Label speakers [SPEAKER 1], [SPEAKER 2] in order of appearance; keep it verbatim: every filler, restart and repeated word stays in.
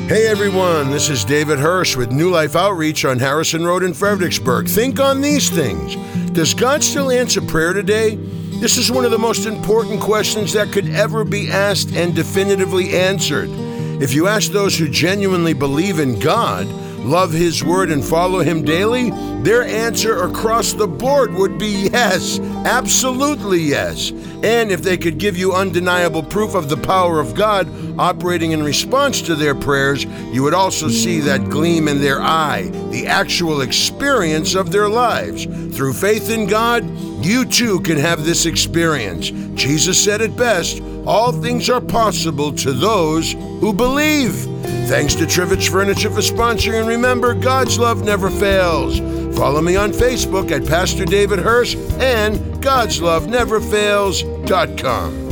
[SPEAKER 1] Hey everyone, this is David Hirsch with New Life Outreach on Harrison Road in Fredericksburg. Think on these things. Does God still answer prayer today? This is one of the most important questions that could ever be asked and definitively answered. If you ask those who genuinely believe in God, love His Word, and follow Him daily, their answer across the board would be yes, absolutely yes. And if they could give you undeniable proof of the power of God operating in response to their prayers, you would also see that gleam in their eye, the actual experience of their lives. Through faith in God, you too can have this experience. Jesus said it best, all things are possible to those who believe. Thanks to Trivich Furniture for sponsoring, and remember, God's love never fails. Follow me on Facebook at Pastor David Hirsch and God's Love Never Fails dot com.